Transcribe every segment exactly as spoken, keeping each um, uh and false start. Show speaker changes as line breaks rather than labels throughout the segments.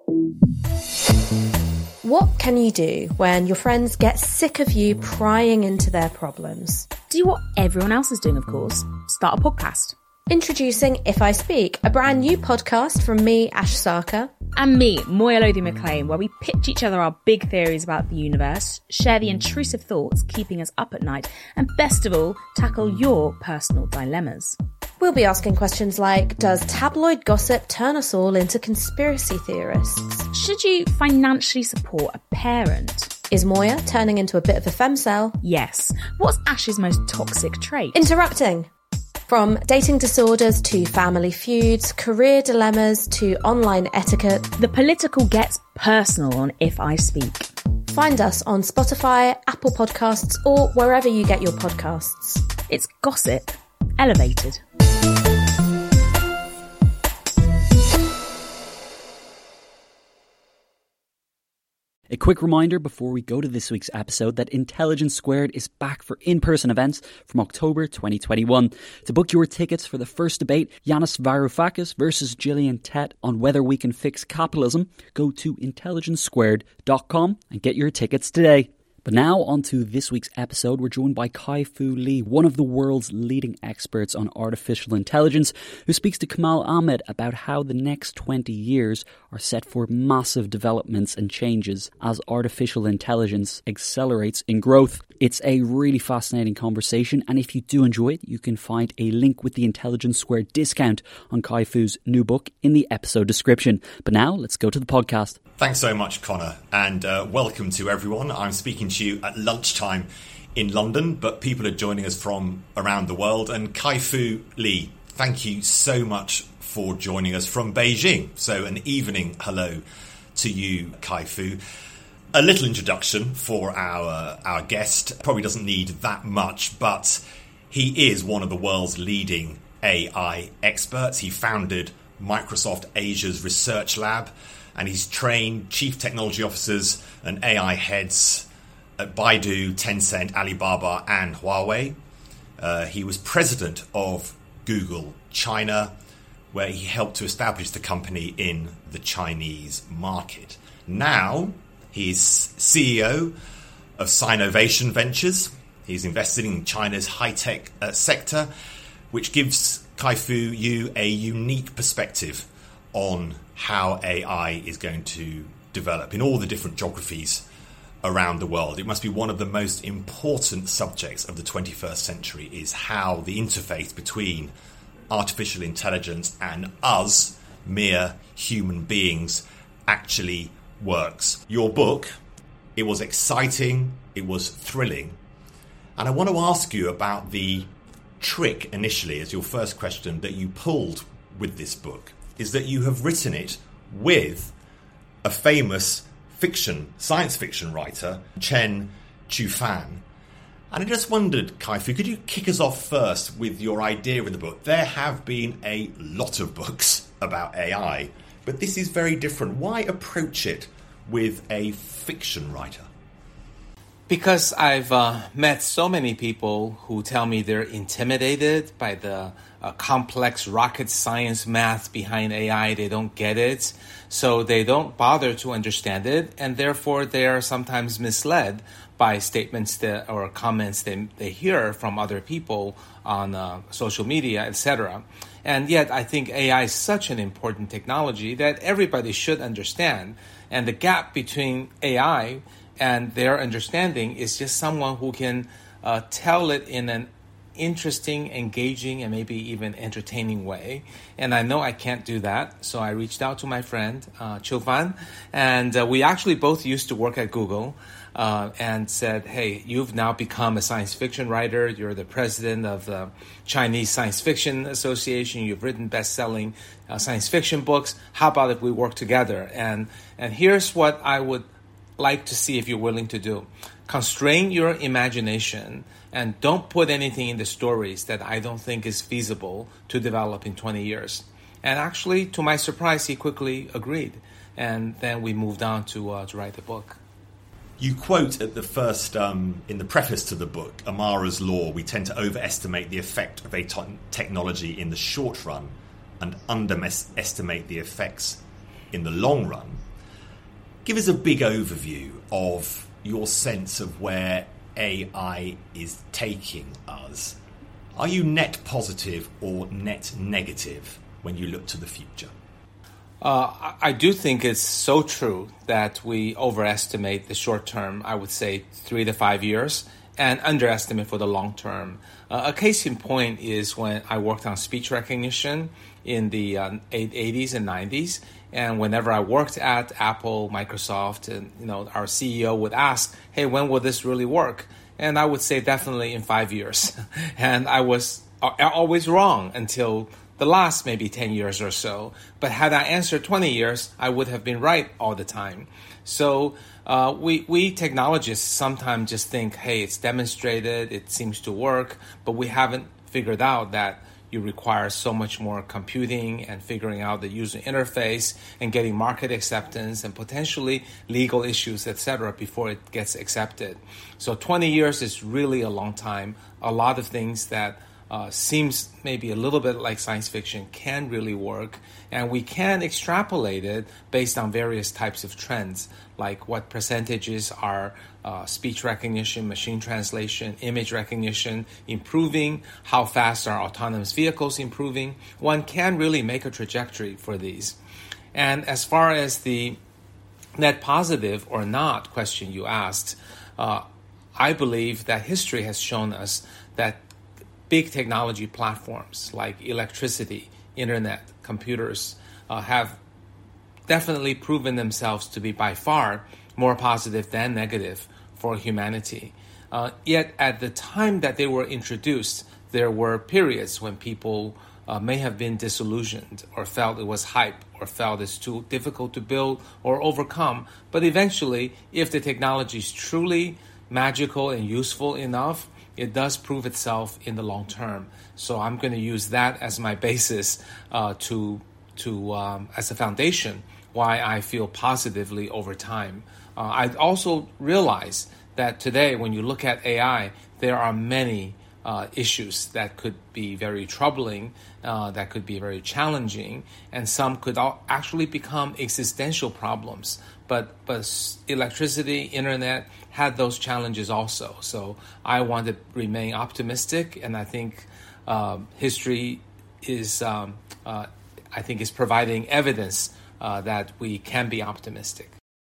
What can you do when your friends get sick of you prying into their problems?
Do what everyone else is doing, of course. Start a podcast.
Introducing If I Speak, a brand new podcast from me, Ash Sarkar.
And me, Moya Lothian-McLean, where we pitch each other our big theories about the universe, share the intrusive thoughts keeping us up at night, and best of all, tackle your personal dilemmas.
We'll be asking questions like, does tabloid gossip turn us all into conspiracy theorists?
Should you financially support a parent?
Is Moya turning into a bit of a femcel?
Yes. What's Ash's most toxic trait?
Interrupting. From dating disorders to family feuds, career dilemmas to online etiquette.
The political gets personal on If I Speak.
Find us on Spotify, Apple Podcasts, or wherever you get your podcasts.
It's gossip elevated.
A quick reminder before we go to this week's episode that Intelligence Squared is back for in-person events from October twenty twenty-one. To book your tickets for the first debate, Yanis Varoufakis versus Gillian Tett on whether we can fix capitalism, go to intelligence squared dot com and get your tickets today. But now on to this week's episode. We're joined by Kai-Fu Lee, one of the world's leading experts on artificial intelligence, who speaks to Kamal Ahmed about how the next twenty years are set for massive developments and changes as artificial intelligence accelerates in growth. It's a really fascinating conversation, and if you do enjoy it, you can find a link with the Intelligence Squared discount on Kai-Fu's new book in the episode description. But now, let's go to the podcast.
Thanks so much, Connor, and uh, welcome to everyone. I'm speaking to you at lunchtime in London, but people are joining us from around the world. And Kai-Fu Lee, thank you so much for joining us from Beijing. So an evening hello to you, Kai-Fu. A little introduction for our our guest. Probably doesn't need that much, but he is one of the world's leading A I experts. He founded Microsoft Asia's research lab, and he's trained chief technology officers and A I heads at Baidu, Tencent, Alibaba, and Huawei. Uh, he was president of Google China, where he helped to establish the company in the Chinese market. Now, he's C E O of Sinovation Ventures. He's invested in China's high-tech uh, sector, which gives Kai-Fu you a unique perspective on how A I is going to develop in all the different geographies around the world. It must be one of the most important subjects of the twenty-first century, is how the interface between artificial intelligence and us, mere human beings, actually works. Your book, it was exciting, it was thrilling, and I want to ask you about the trick initially, as your first question, that you pulled with this book, is that you have written it with a famous fiction, science fiction writer, Chen Qiufan. And I just wondered, Kai-Fu, could you kick us off first with your idea in the book? There have been a lot of books about A I, but this is very different. Why approach it with a fiction writer?
Because I've uh, met so many people who tell me they're intimidated by the uh, complex rocket science math behind A I. They don't get it, so they don't bother to understand it, and therefore they are sometimes misled by statements that or comments they, they hear from other people on uh, social media, et cetera. And yet I think A I is such an important technology that everybody should understand, and the gap between A I and their understanding is just someone who can uh, tell it in an interesting, engaging, and maybe even entertaining way. And I know I can't do that, so I reached out to my friend, uh, Qiufan, and uh, we actually both used to work at Google, uh, and said, hey, you've now become a science fiction writer. You're the president of the Chinese Science Fiction Association. You've written best-selling uh, science fiction books. How about if we work together? And and here's what I would like to see if you're willing to do. Constrain your imagination and don't put anything in the stories that I don't think is feasible to develop in twenty years. And actually, to my surprise, he quickly agreed. And then we moved on to uh, to write the book.
You quote at the first, um, in the preface to the book, Amara's law: we tend to overestimate the effect of a t- technology in the short run and underestimate the effects in the long run. Give us a big overview of your sense of where A I is taking us. Are you net positive or net negative when you look to the future?
Uh, I do think it's so true that we overestimate the short term, I would say three to five years, and underestimate for the long term. Uh, a case in point is when I worked on speech recognition in the uh, eighties and nineties. And whenever I worked at Apple, Microsoft, and you know, our C E O would ask, hey, when will this really work? And I would say definitely in five years. And I was always wrong until the last maybe ten years or so. But had I answered twenty years, I would have been right all the time. So uh, we, we technologists sometimes just think, hey, it's demonstrated, it seems to work, but we haven't figured out that you require so much more computing and figuring out the user interface and getting market acceptance and potentially legal issues, et cetera, before it gets accepted. So twenty years is really a long time. A lot of things that uh, seems maybe a little bit like science fiction can really work, and we can extrapolate it based on various types of trends, like what percentages are uh, speech recognition, machine translation, image recognition improving, how fast are autonomous vehicles improving. One can really make a trajectory for these. And as far as the net positive or not question you asked, uh, I believe that history has shown us that big technology platforms like electricity, internet, computers uh, have definitely proven themselves to be by far more positive than negative for humanity. Uh, yet at the time that they were introduced, there were periods when people uh, may have been disillusioned or felt it was hype or felt it's too difficult to build or overcome. But eventually, if the technology is truly magical and useful enough, it does prove itself in the long term. So I'm going to use that as my basis uh, to to um, as a foundation why I feel positively over time. Uh, I also realize that today, when you look at A I, there are many uh, issues that could be very troubling, uh, that could be very challenging, and some could actually become existential problems. But but electricity, internet had those challenges also. So I want to remain optimistic, and I think um, history is um, uh, I think is providing evidence uh, that we can be optimistic.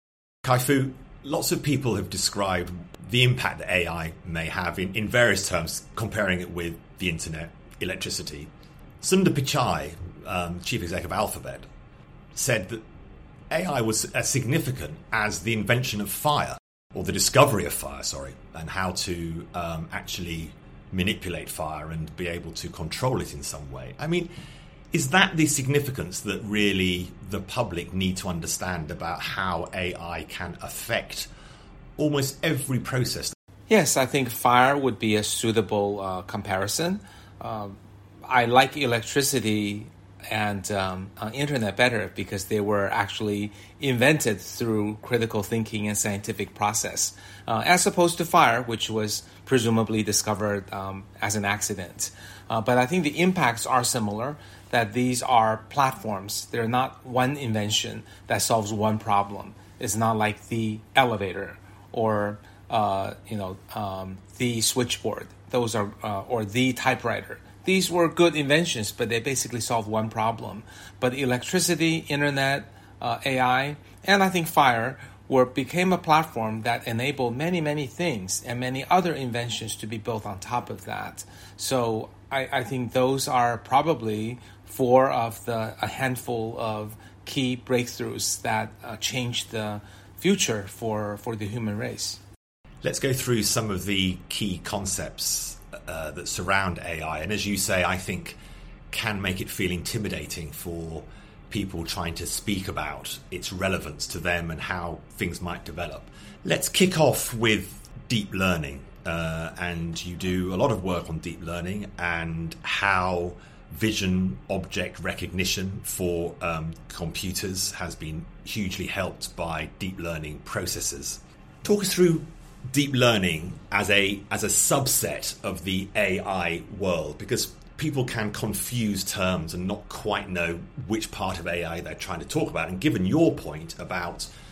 Kai-Fu, lots of people have described the impact that A I may have in, in various terms, comparing it with the internet, electricity. Sundar Pichai, um, chief exec of Alphabet, said that A I was as significant as the invention of fire, or the discovery of fire, sorry, and how to um, actually manipulate fire and be able to control it in some way. I mean, is that the significance that really the public need to understand about how A I can affect almost every process?
Yes, I think fire would be a suitable uh, comparison. Uh, I like electricity and um, uh, internet better because they were actually invented through critical thinking and scientific process, uh, as opposed to fire, which was presumably discovered um, as an accident. Uh, but I think the impacts are similar, that these are platforms. They're not one invention that solves one problem. It's not like the elevator or uh, you know um, the switchboard. Those are uh, or the typewriter. These were good inventions, but they basically solved one problem. But electricity, internet, uh, A I, and I think fire were became a platform that enabled many, many things and many other inventions to be built on top of that. So I, I think those are probably four of the a handful of key breakthroughs that uh, changed the future for, for the human race.
Let's go through some of the key concepts uh, that surround A I. And as you say, I think can make it feel intimidating for people trying to speak about its relevance to them and how things might develop. Let's kick off with deep learning. Uh, and you do a lot of work on deep learning and how vision object recognition for um, computers has been hugely helped by deep learning processes. Talk us through deep learning as a as a subset of the A I world, because people can confuse terms and not quite know which part of A I they're trying to talk about. And given your point about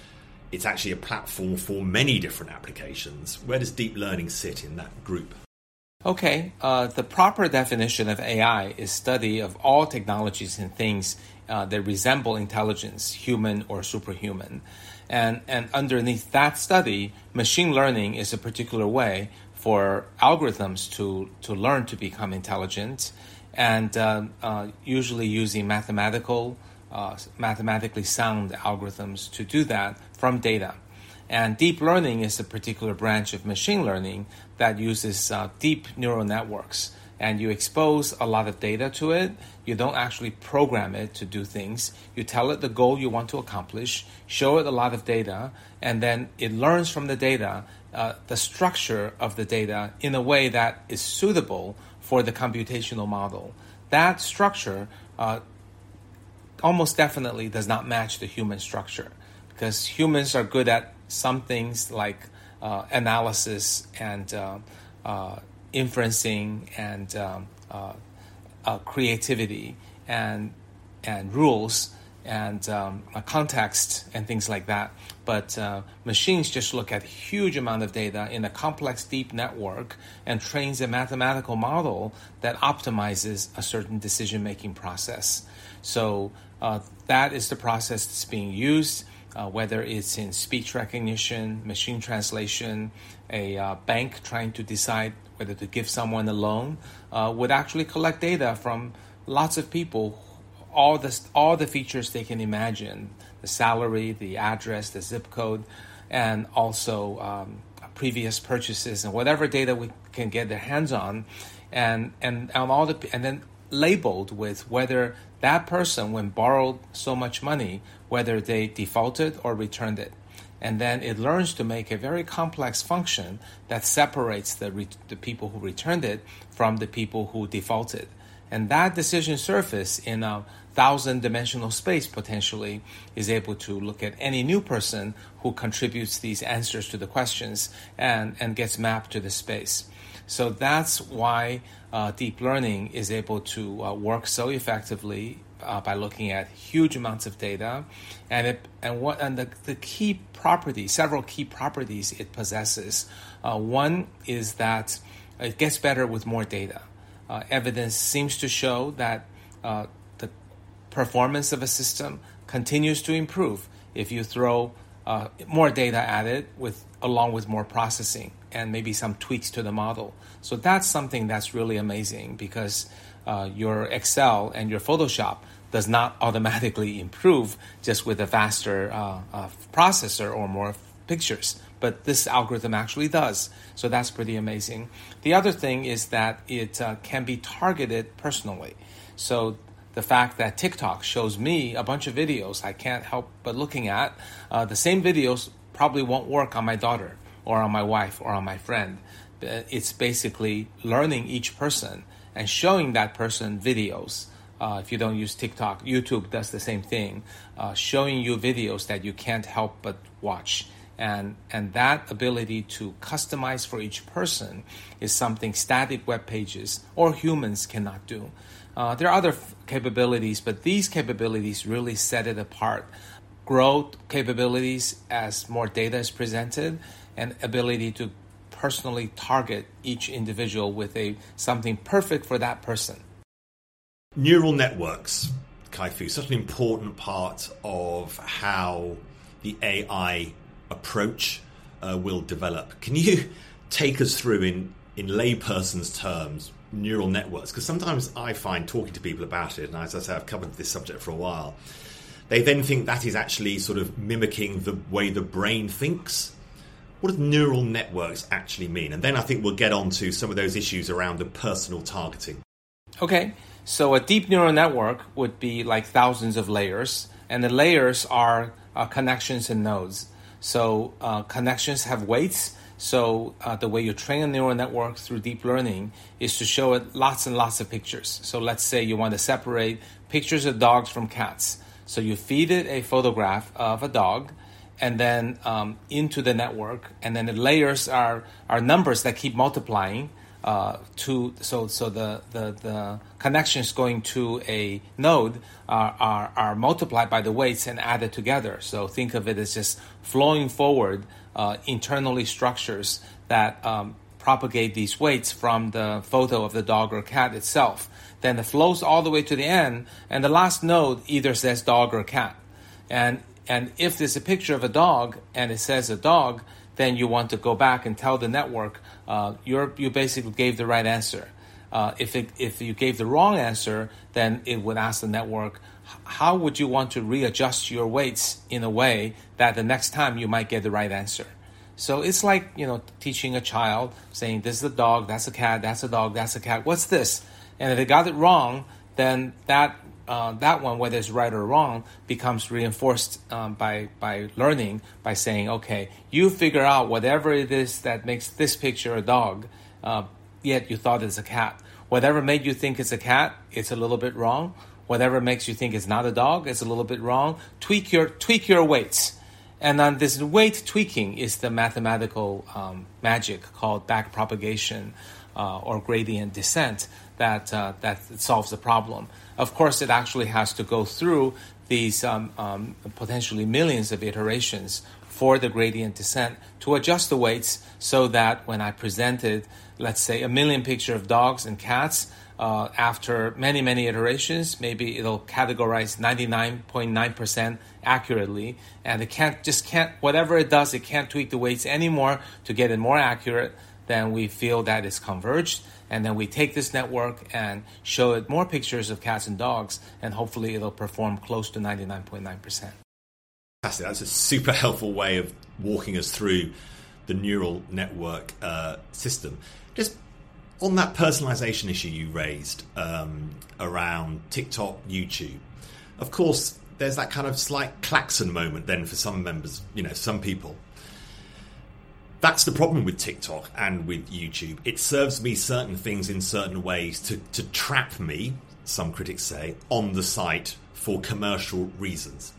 it's actually a platform for many different applications. Where does deep learning sit in that group?
Okay, uh, the proper definition of A I is study of all technologies and things uh, that resemble intelligence, human or superhuman. And, and underneath that study, machine learning is a particular way for algorithms to, to learn to become intelligent, and uh, uh, usually using mathematical, uh, mathematically sound algorithms to do that from data. And deep learning is a particular branch of machine learning that uses uh, deep neural networks. And you expose a lot of data to it. You don't actually program it to do things. You tell it the goal you want to accomplish, show it a lot of data, and then it learns from the data uh, the structure of the data in a way that is suitable for the computational model. That structure uh, almost definitely does not match the human structure, because humans are good at some things like uh, analysis and uh, uh, inferencing and um, uh, uh, creativity and and rules and um, a context and things like that. But uh, machines just look at a huge amount of data in a complex deep network and trains a mathematical model that optimizes a certain decision-making process. So uh, that is the process that's being used. Uh, whether it's in speech recognition, machine translation, a uh, bank trying to decide whether to give someone a loan, uh, would actually collect data from lots of people, all the, all the features they can imagine, the salary, the address, the zip code, and also um, previous purchases and whatever data we can get their hands on, and, and, and, all the, and then labeled with whether that person, when borrowed so much money, whether they defaulted or returned it. And then it learns to make a very complex function that separates the, re- the people who returned it from the people who defaulted. And that decision surface in a thousand-dimensional space potentially is able to look at any new person who contributes these answers to the questions and, and gets mapped to the space. So that's why uh, deep learning is able to uh, work so effectively uh, by looking at huge amounts of data, and it and what and the, the key properties, several key properties it possesses. Uh, one is that it gets better with more data. Uh, evidence seems to show that uh, the performance of a system continues to improve if you throw uh, more data at it with along with more processing and maybe some tweaks to the model. So that's something that's really amazing, because uh, your Excel and your Photoshop does not automatically improve just with a faster uh, uh, processor or more pictures. But this algorithm actually does. So that's pretty amazing. The other thing is that it uh, can be targeted personally. So the fact that TikTok shows me a bunch of videos I can't help but looking at, uh, the same videos probably won't work on my daughter or on my wife or on my friend. It's basically learning each person and showing that person videos. Uh, if you don't use TikTok, YouTube does the same thing, uh, showing you videos that you can't help but watch. And and that ability to customize for each person is something static web pages or humans cannot do. Uh, there are other f- capabilities, but these capabilities really set it apart. Growth capabilities as more data is presented, and ability to personally target each individual with a something perfect for that person.
Neural networks, Kai-Fu, such an important part of how the A I approach uh, will develop. Can you take us through in, in layperson's terms neural networks? Because sometimes I find talking to people about it, and as I say, I've covered this subject for a while, they then think that is actually sort of mimicking the way the brain thinks. What do neural networks actually mean? And then I think we'll get on to some of those issues around the personal targeting.
Okay, so a deep neural network would be like thousands of layers, and the layers are uh, connections and nodes. So uh, connections have weights. So uh, the way you train a neural network through deep learning is to show it lots and lots of pictures. So let's say you want to separate pictures of dogs from cats. So you feed it a photograph of a dog, and then um, into the network, and then the layers are, are numbers that keep multiplying uh, to so so the, the, the connections going to a node are, are are multiplied by the weights and added together. So think of it as just flowing forward uh, internally structures that um, propagate these weights from the photo of the dog or cat itself. Then it flows all the way to the end, and the last node either says dog or cat. And and if there's a picture of a dog and it says a dog, then you want to go back and tell the network uh, you're, you basically gave the right answer. Uh, if it, if you gave the wrong answer, then it would ask the network, how would you want to readjust your weights in a way that the next time you might get the right answer? So it's like, you know, teaching a child, saying this is a dog, that's a cat, that's a dog, that's a cat, what's this? And if they got it wrong, then that Uh, that one, whether it's right or wrong, becomes reinforced um, by by learning, by saying, okay, you figure out whatever it is that makes this picture a dog, uh, yet you thought it's a cat. Whatever made you think it's a cat, it's a little bit wrong. Whatever makes you think it's not a dog, it's a little bit wrong. Tweak your tweak your weights. And then this weight tweaking is the mathematical um, magic called backpropagation uh, or gradient descent that uh, that solves the problem. Of course, it actually has to go through these um, um, potentially millions of iterations for the gradient descent to adjust the weights so that when I presented, let's say, a million picture of dogs and cats, uh, after many, many iterations, maybe it'll categorize ninety-nine point nine percent accurately, and it can't just can't, whatever it does, it can't tweak the weights anymore to get it more accurate. Then we feel that it's converged. And then we take this network and show it more pictures of cats and dogs, and hopefully it'll perform close to ninety-nine point nine percent.
Fantastic. That's a super helpful way of walking us through the neural network uh, system. Just on that personalization issue you raised um, around TikTok, YouTube, of course, there's that kind of slight klaxon moment then for some members, you know, some people. That's the problem with TikTok and with YouTube. It serves me certain things in certain ways to, to trap me, some critics say, on the site for commercial reasons.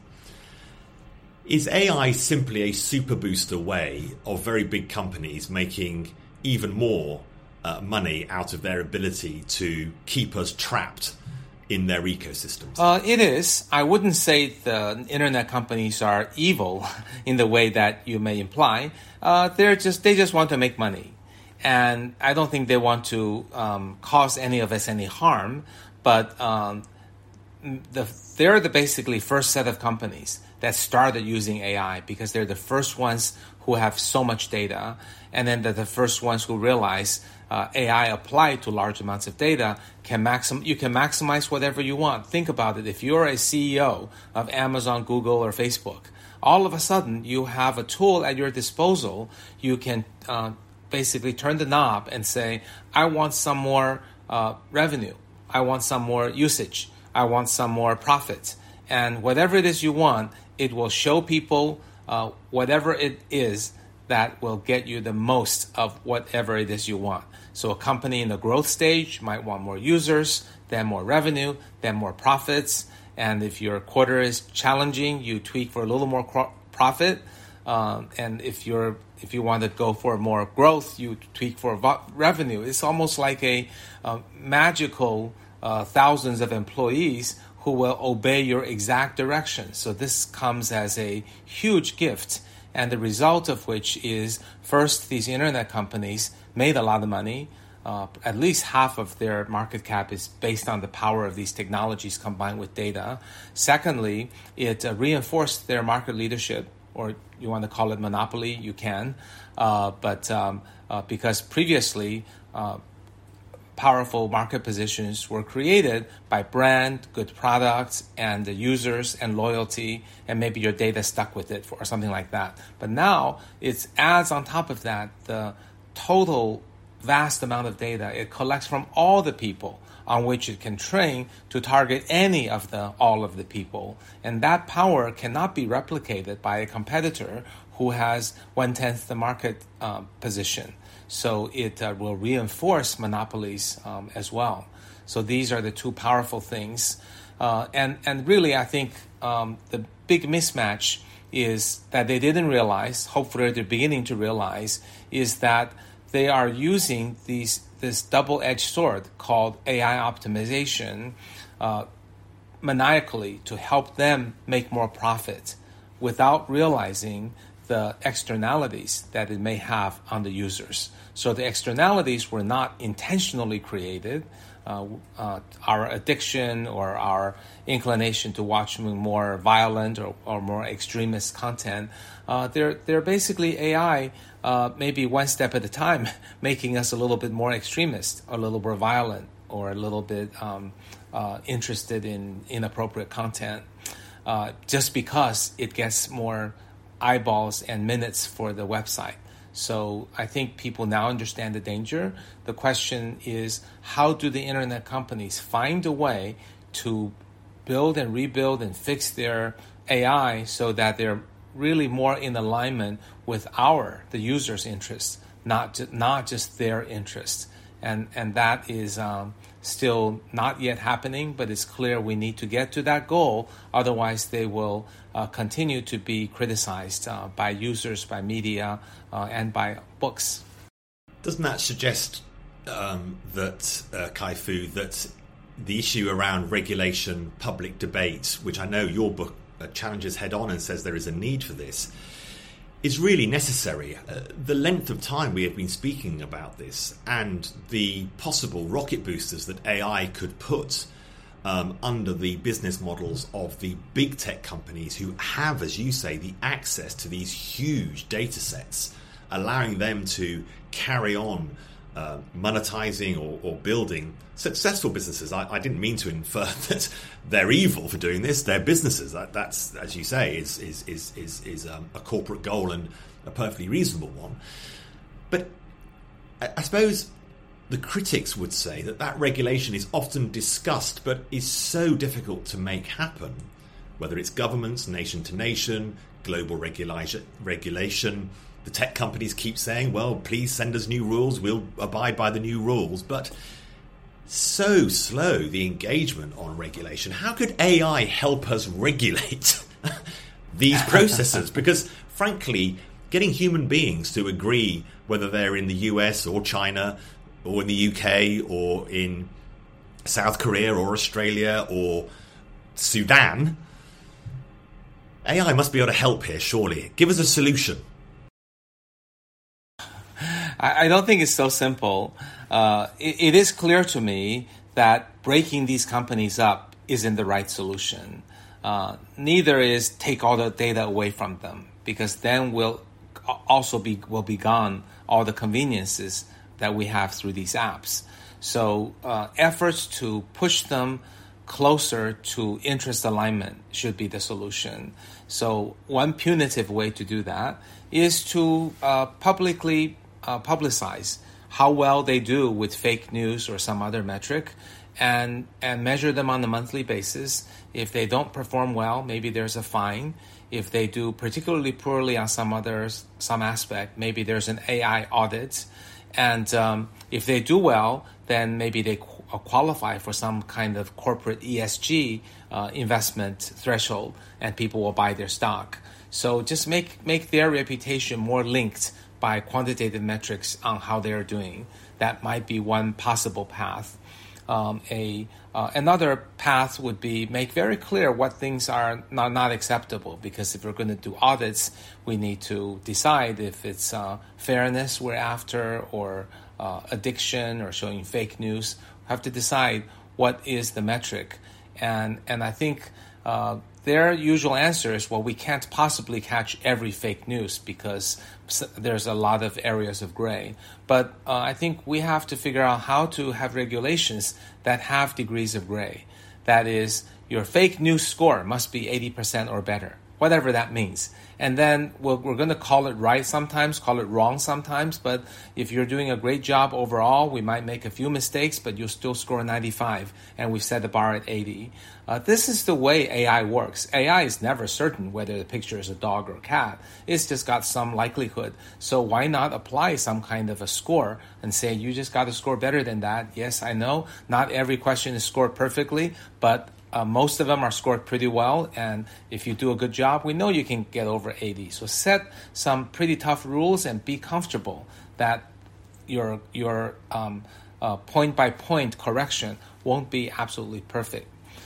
Is A I simply a super booster way of very big companies making even more uh, money out of their ability to keep us trapped in their ecosystems?
Uh, it is. I wouldn't say the internet companies are evil in the way that you may imply. Uh, they're just they just want to make money, and I don't think they want to um, cause any of us any harm. But um, the, they're the basically first set of companies that started using A I because they're the first ones who have so much data, and then they're the first ones who realize uh, A I applied to large amounts of data can maxim you can maximize whatever you want. Think about it. If you're a C E O of Amazon, Google, or Facebook, all of a sudden you have a tool at your disposal. You can uh, basically turn the knob and say, I want some more uh, revenue. I want some more usage. I want some more profit. And whatever it is you want, it will show people uh, whatever it is that will get you the most of whatever it is you want. So a company in the growth stage might want more users, then more revenue, then more profits. And if your quarter is challenging, you tweak for a little more cro- profit. Um, and if you're if you want to go for more growth, you tweak for vo- revenue. It's almost like a, a magical uh, thousands of employees who will obey your exact direction. So this comes as a huge gift, and the result of which is, first, these internet companies made a lot of money. Uh, at least half of their market cap is based on the power of these technologies combined with data. Secondly, it uh, reinforced their market leadership, or you want to call it monopoly, you can. Uh, but um, uh, because previously, uh, powerful market positions were created by brand, good products, and the users and loyalty, and maybe your data stuck with it for, or something like that. But now it adds on top of that the total vast amount of data it collects from all the people on which it can train to target any of the all of the people. And that power cannot be replicated by a competitor who has one-tenth the market uh, position. So it uh, will reinforce monopolies um, as well. So these are the two powerful things. Uh, and, and really, I think um, the big mismatch is that they didn't realize, hopefully they're beginning to realize, is that they are using these this double-edged sword called A I optimization uh, maniacally to help them make more profit without realizing the externalities that it may have on the users. So the externalities were not intentionally created. Uh, uh, our addiction or our inclination to watch more violent or, or more extremist content, uh, they're they're basically A I, uh, maybe one step at a time, making us a little bit more extremist, a little more violent, or a little bit um, uh, interested in inappropriate content, uh, just because it gets more eyeballs and minutes for the website. So I think people now understand the danger. The question is, how do the internet companies find a way to build and rebuild and fix their A I so that they're really more in alignment with our, the user's interests, not ju- not just their interests. And and that is um, still not yet happening, but it's clear we need to get to that goal. Otherwise, they will uh, continue to be criticized uh, by users, by media, uh, and by books.
Doesn't that suggest um, that, uh, Kai-Fu, that the issue around regulation, public debate, which I know your book uh, challenges head on and says there is a need for this, is really necessary? Uh, the length of time we have been speaking about this and the possible rocket boosters that A I could put um, under the business models of the big tech companies who have, as you say, the access to these huge data sets, allowing them to carry on uh, monetizing or, or building successful businesses. I, I didn't mean to infer that they're evil for doing this. They're businesses. That, that's, as you say, is is is is, is um, a corporate goal and a perfectly reasonable one. But I, I suppose the critics would say that that regulation is often discussed, but is so difficult to make happen. Whether it's governments, nation to nation, global regulation, regulation. The tech companies keep saying, well, please send us new rules, we'll abide by the new rules. But so slow, the engagement on regulation. How could A I help us regulate these processes? Because, frankly, getting human beings to agree, whether they're in the U S or China or in the U K or in South Korea or Australia or Sudan, A I must be able to help here, surely. Give us a solution.
I don't think it's so simple. Uh, it, it is clear to me that breaking these companies up isn't the right solution. Uh, neither is take all the data away from them, because then will also be will be gone all the conveniences that we have through these apps. So uh, efforts to push them closer to interest alignment should be the solution. So one punitive way to do that is to uh, publicly Uh, publicize how well they do with fake news or some other metric, and and measure them on a monthly basis. If they don't perform well, maybe there's a fine. If they do particularly poorly on some others, some aspect, maybe there's an A I audit. And um, if they do well, then maybe they qu- qualify for some kind of corporate E S G uh, investment threshold, and people will buy their stock. So just make make their reputation more linked by quantitative metrics on how they're doing. That might be one possible path. Um, a uh, another path would be make very clear what things are not, not acceptable, because if we're going to do audits, we need to decide if it's uh, fairness we're after, or uh, addiction, or showing fake news. We have to decide what is the metric. And, and I think uh, their usual answer is, well, we can't possibly catch every fake news because there's a lot of areas of gray. But uh, I think we have to figure out how to have regulations that have degrees of gray. That is, your fake news score must be eighty percent or better, whatever that means. And then we're, we're going to call it right sometimes, call it wrong sometimes. But if you're doing a great job overall, we might make a few mistakes, but you'll still score ninety-five, and we've set the bar at eighty. Uh, this is the way A I works. A I is never certain whether the picture is a dog or a cat. It's just got some likelihood. So why not apply some kind of a score and say, you just got to score better than that? Yes, I know not every question is scored perfectly, but Uh, most of them are scored pretty well, and if you do a good job, we know you can get over eighty. So set some pretty tough rules and be comfortable that your your um, uh, point-by-point correction won't be absolutely perfect.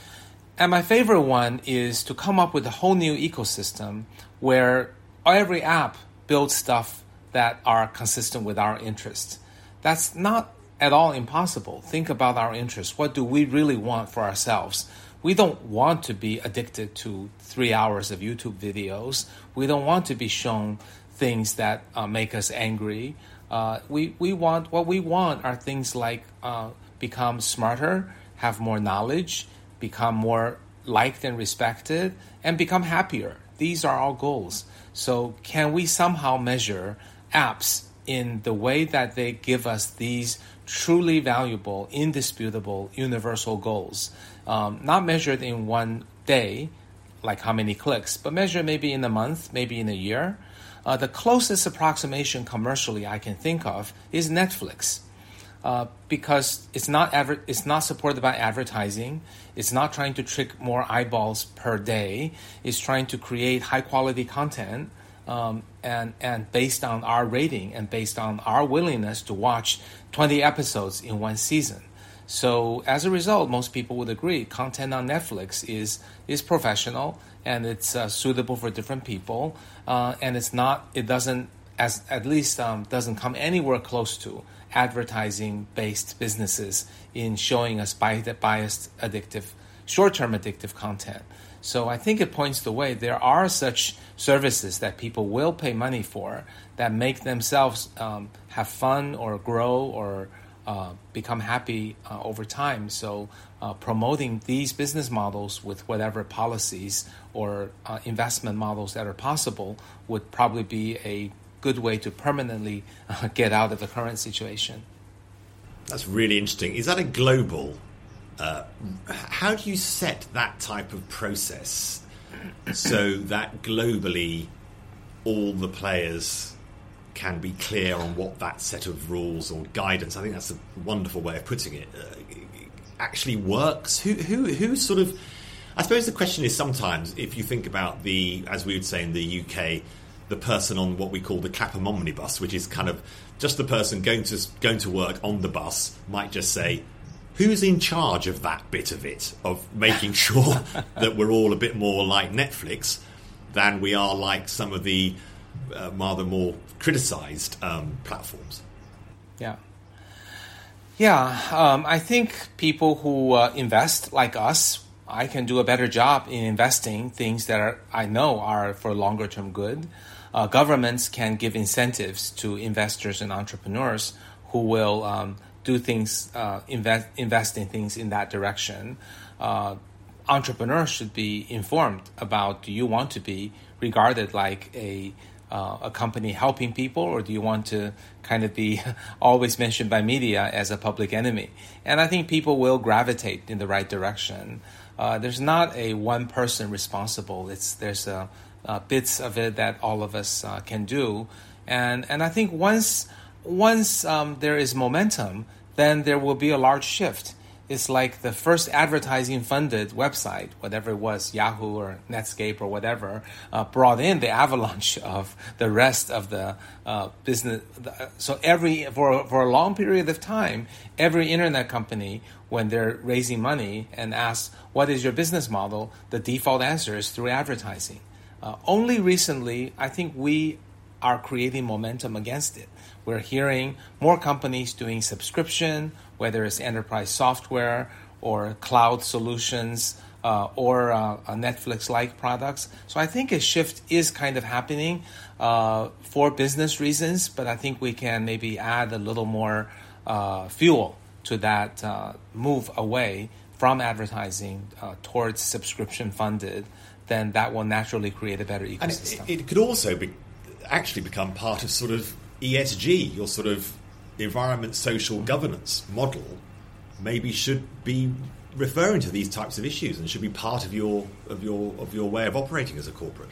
And my favorite one is to come up with a whole new ecosystem where every app builds stuff that are consistent with our interests. That's not at all impossible. Think about our interests. What do we really want for ourselves? We don't want to be addicted to three hours of YouTube videos. We don't want to be shown things that uh, make us angry. Uh, we, we want, what we want are things like uh, become smarter, have more knowledge, become more liked and respected, and become happier. These are our goals. So can we somehow measure apps in the way that they give us these truly valuable, indisputable, universal goals? Um, not measured in one day, like how many clicks, but measured maybe in a month, maybe in a year. Uh, the closest approximation commercially I can think of is Netflix. Uh, because it's not adver- it's not supported by advertising. It's not trying to trick more eyeballs per day. It's trying to create high-quality content um, and, and based on our rating and based on our willingness to watch twenty episodes in one season. So as a result, most people would agree content on Netflix is is professional and it's uh, suitable for different people. Uh, and it's not, it doesn't, as at least um, doesn't come anywhere close to advertising-based businesses in showing us biased, addictive, short-term addictive content. So I think it points the way. There are such services that people will pay money for that make themselves um, have fun or grow or uh, become happy uh, over time. So uh, promoting these business models with whatever policies or uh, investment models that are possible would probably be a good way to permanently uh, get out of the current situation.
That's really interesting. Is that a global... Uh, how do you set that type of process so that globally all the players can be clear on what that set of rules or guidance, I think that's a wonderful way of putting it, uh, actually works? Who, who, who sort of... I suppose the question is sometimes, if you think about the, as we would say in the U K, the person on what we call the Clapham omnibus, which is kind of just the person going to going to work on the bus, might just say, who's in charge of that bit of it, of making sure that we're all a bit more like Netflix than we are like some of the uh, rather more criticised um, platforms?
Yeah. Yeah, um, I think people who uh, invest like us, I can do a better job in investing things that are, I know are for longer term good. Uh, governments can give incentives to investors and entrepreneurs who will um, do things, uh, invest, invest in things in that direction. Uh, entrepreneurs should be informed about, do you want to be regarded like a uh, a company helping people, or do you want to kind of be always mentioned by media as a public enemy? And I think people will gravitate in the right direction. Uh, there's not a one person responsible. It's there's a Uh, bits of it that all of us uh, can do, and and I think once once um, there is momentum, then there will be a large shift. It's like the first advertising-funded website, whatever it was, Yahoo or Netscape or whatever, uh, brought in the avalanche of the rest of the uh, business. So every for for a long period of time, every internet company, when they're raising money and ask, "What is your business model?" the default answer is through advertising. Uh, only recently, I think we are creating momentum against it. We're hearing more companies doing subscription, whether it's enterprise software or cloud solutions uh, or uh, Netflix-like products. So I think a shift is kind of happening uh, for business reasons, but I think we can maybe add a little more uh, fuel to that uh, move away from advertising uh, towards subscription-funded. Then that will naturally create a better ecosystem.
And it, it could also be actually become part of sort of E S G, your sort of environment, social governance model. Maybe should be referring to these types of issues and should be part of your of your of your way of operating as a corporate.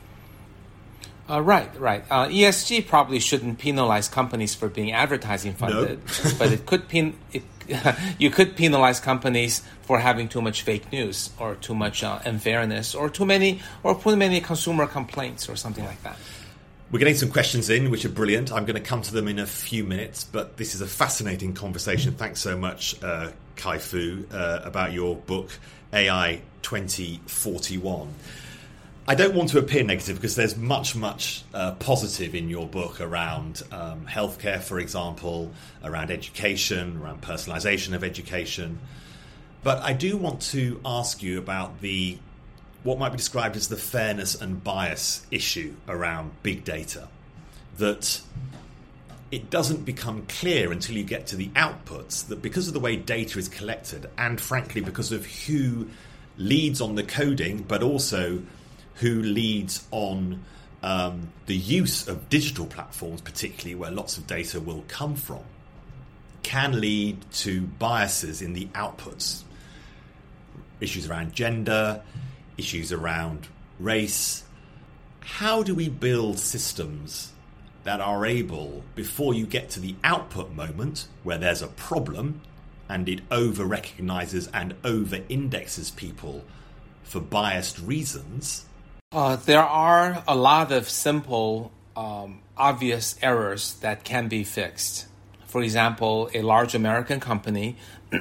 Uh, right, right. Uh, E S G probably shouldn't penalize companies for being advertising funded, no. But it could pen. It, you could penalize companies for having too much fake news or too much uh, unfairness or too many or too many consumer complaints or something like that.
We're getting some questions in, which are brilliant. I'm going to come to them in a few minutes, but this is a fascinating conversation. Thanks so much, uh, Kai-Fu, uh, about your book, A I twenty forty-one. I don't want to appear negative because there's much, much uh, positive in your book around um, healthcare, for example, around education, around personalization of education. But I do want to ask you about the what might be described as the fairness and bias issue around big data, that it doesn't become clear until you get to the outputs that because of the way data is collected and frankly because of who leads on the coding but also who leads on um, the use of digital platforms, particularly where lots of data will come from, can lead to biases in the outputs. Issues around gender, issues around race. How do we build systems that are able, before you get to the output moment where there's a problem and it over-recognizes and over-indexes people for biased reasons?
Uh, there are a lot of simple, um, obvious errors that can be fixed. For example, a large American company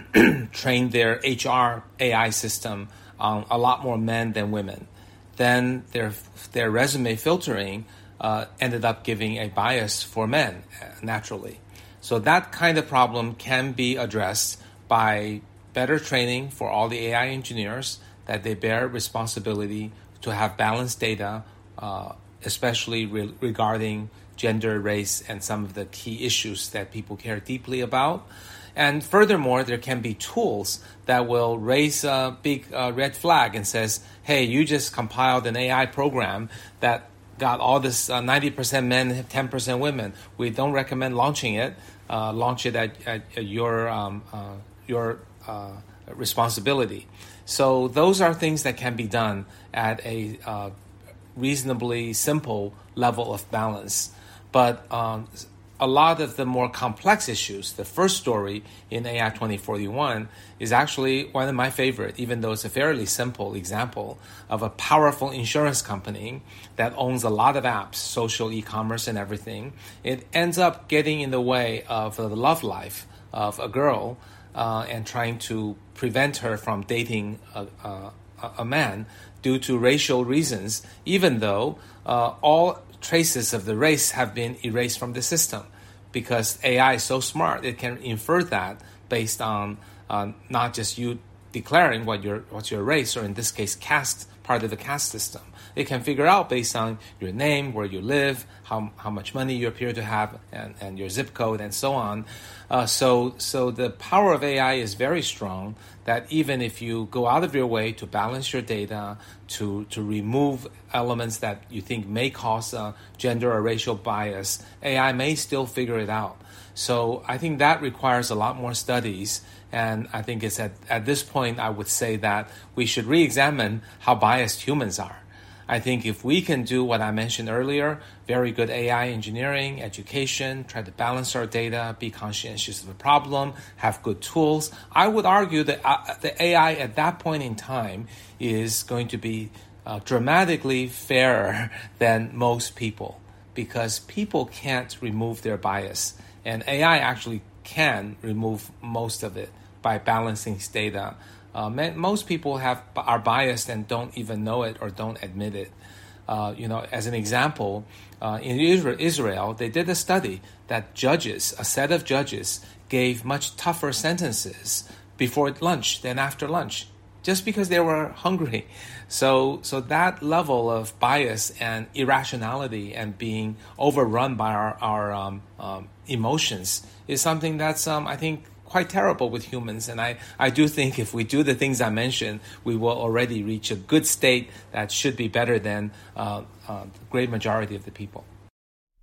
trained their H R A I system on a lot more men than women. Then their their resume filtering uh, ended up giving a bias for men, uh, naturally. So that kind of problem can be addressed by better training for all the A I engineers, that they bear responsibility to have balanced data, uh, especially re- regarding gender, race, and some of the key issues that people care deeply about. And furthermore, there can be tools that will raise a big uh, red flag and says, hey, you just compiled an A I program that got all this uh, ninety percent men, ten percent women. We don't recommend launching it. Uh, launch it at, at your, um, uh, your uh, responsibility. So those are things that can be done at a uh, reasonably simple level of balance. But um, a lot of the more complex issues, the first story in A I twenty forty-one is actually one of my favorite, even though it's a fairly simple example of a powerful insurance company that owns a lot of apps, social e-commerce and everything. It ends up getting in the way of the love life of a girl uh, and trying to prevent her from dating a, a, a man due to racial reasons, even though uh, all traces of the race have been erased from the system, because A I is so smart it can infer that based on uh, not just you declaring what your what's your race, or in this case caste, part of the caste system. It can figure out based on your name, where you live, how how much money you appear to have, and, and your zip code, and so on. Uh, so so the power of A I is very strong, that even if you go out of your way to balance your data, to, to remove elements that you think may cause a gender or racial bias, A I may still figure it out. So I think that requires a lot more studies. And I think it's at, at this point, I would say that we should re-examine how biased humans are. I think if we can do what I mentioned earlier, very good A I engineering, education, try to balance our data, be conscientious of the problem, have good tools, I would argue that uh, the A I at that point in time is going to be uh, dramatically fairer than most people, because people can't remove their bias. And A I actually can remove most of it by balancing its data. Uh, most people have are biased and don't even know it or don't admit it. Uh, you know, as an example, uh, in Israel, they did a study that judges, a set of judges, gave much tougher sentences before lunch than after lunch, just because they were hungry. So, so that level of bias and irrationality and being overrun by our, our um, um, emotions is something that's, um, I think, quite terrible with humans. And I, I do think if we do the things I mentioned, we will already reach a good state that should be better than uh, uh, the great majority of the people.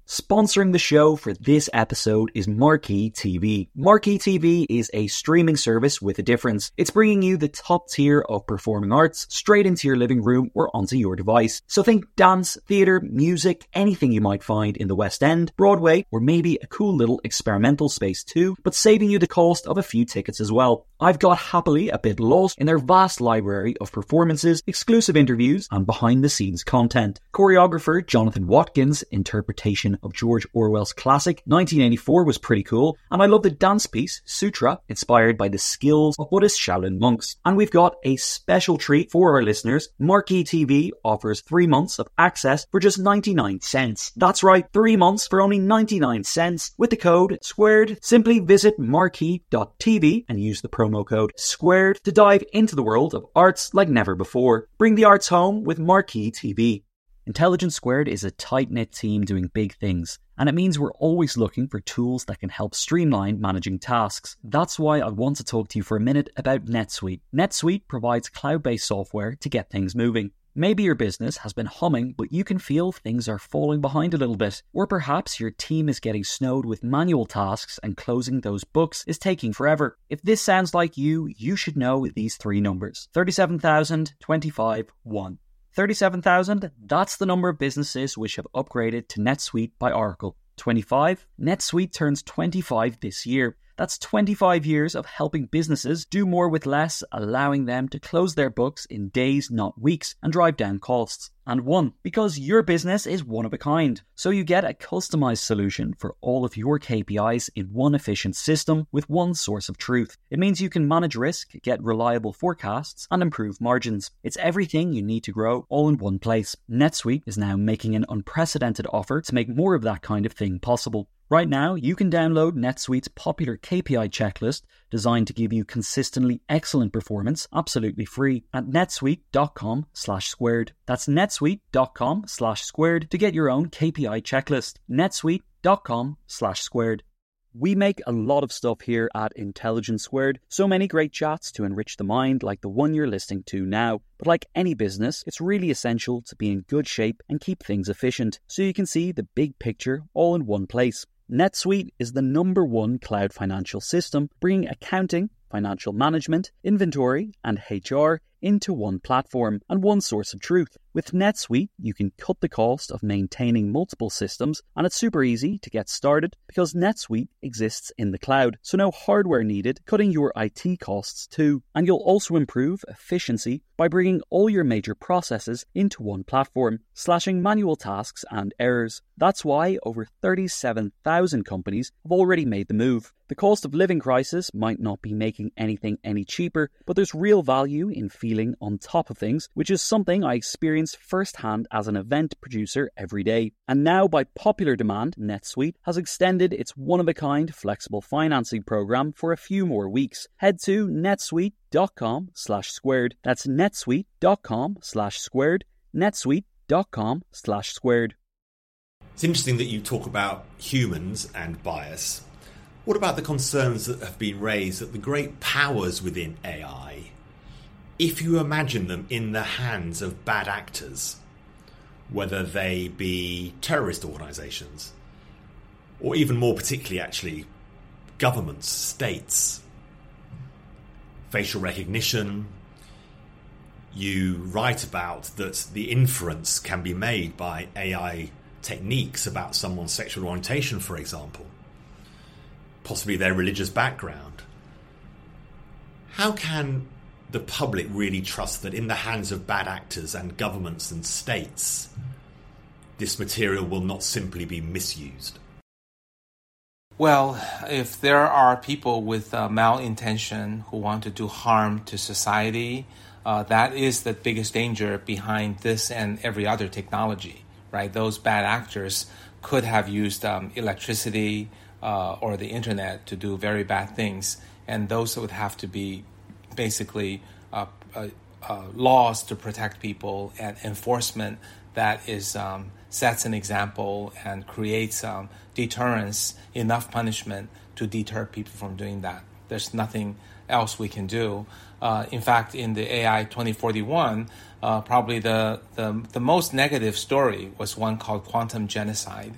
Sponsoring the show for this episode is Marquee T V. Marquee T V is a streaming service with a difference. It's bringing you the top tier of performing arts straight into your living room or onto your device. So think dance, theatre, music, anything you might find in the West End, Broadway, or maybe a cool little experimental space too, but saving you the cost of a few tickets as well. I've got happily a bit lost in their vast library of performances, exclusive interviews, and behind-the-scenes content. Choreographer Jonathan Watkins' interpretation of George Orwell's classic nineteen eighty-four was pretty cool, and I love the dance piece Sutra, inspired by the skills of Buddhist Shaolin monks. And we've got a special treat for our listeners. Marquee T V offers three months of access for just ninety-nine cents. That's right, three months for only ninety-nine cents with the code SQUARED. Simply visit marquee dot t v and use the promo code SQUARED to dive into the world of arts like never before. Bring the arts home with Marquee T V. Intelligence Squared is a tight-knit team doing big things, and it means we're always looking for tools that can help streamline managing tasks. That's why I want to talk to you for a minute about NetSuite. NetSuite provides cloud-based software to get things moving. Maybe your business has been humming, but you can feel things are falling behind a little bit. Or perhaps your team is getting snowed with manual tasks and closing those books is taking forever. If this sounds like you, you should know these three numbers. thirty-seven thousand, twenty-five, one. thirty-seven thousand, that's the number of businesses which have upgraded to NetSuite by Oracle. twenty-five, NetSuite turns twenty-five this year. That's twenty-five years of helping businesses do more with less, allowing them to close their books in days, not weeks, and drive down costs. And one, because your business is one of a kind. So you get a customized solution for all of your K P Is in one efficient system with one source of truth. It means you can manage risk, get reliable forecasts, and improve margins. It's everything you need to grow all in one place. NetSuite is now making an unprecedented offer to make more of that kind of thing possible. Right now, you can download NetSuite's popular K P I checklist designed to give you consistently excellent performance absolutely free at netsuite.com slash squared. That's netsuite.com slash squared to get your own K P I checklist. netsuite.com slash squared. We make a lot of stuff here at Intelligence Squared, so many great chats to enrich the mind like the one you're listening to now. But like any business, it's really essential to be in good shape and keep things efficient, so you can see the big picture all in one place. NetSuite is the number one cloud financial system, bringing accounting, financial management, inventory, and H R into one platform and one source of truth. With NetSuite, you can cut the cost of maintaining multiple systems, and it's super easy to get started because NetSuite exists in the cloud, so no hardware needed, cutting your I T costs too. And you'll also improve efficiency by bringing all your major processes into one platform, slashing manual tasks and errors. That's why over thirty-seven thousand companies have already made the move. The cost of living crisis might not be making anything any cheaper, but there's real value in feeling on top of things, which is something I experience firsthand as an event producer every day. And now, by popular demand, NetSuite has extended its one-of-a-kind flexible financing program for a few more weeks. Head to netsuite.com slash squared. That's netsuite.com slash squared. netsuite.com slash squared.
It's interesting that you talk about humans and bias. What about the concerns that have been raised that the great powers within A I, if you imagine them in the hands of bad actors, whether they be terrorist organisations, or even more particularly actually governments, states, facial recognition, you write about that the inference can be made by A I techniques about someone's sexual orientation, for example, possibly their religious background. How can the public really trust that in the hands of bad actors and governments and states, this material will not simply be misused?
Well, if there are people with uh, malintention who want to do harm to society, uh, that is the biggest danger behind this and every other technology, right? Those bad actors could have used um, electricity uh, or the internet to do very bad things, and those would have to be basically uh, uh, uh, laws to protect people and enforcement that is um, sets an example and creates um, deterrence, enough punishment to deter people from doing that. There's nothing else we can do. Uh, in fact, in the A I twenty forty-one, uh, probably the, the the most negative story was one called Quantum Genocide.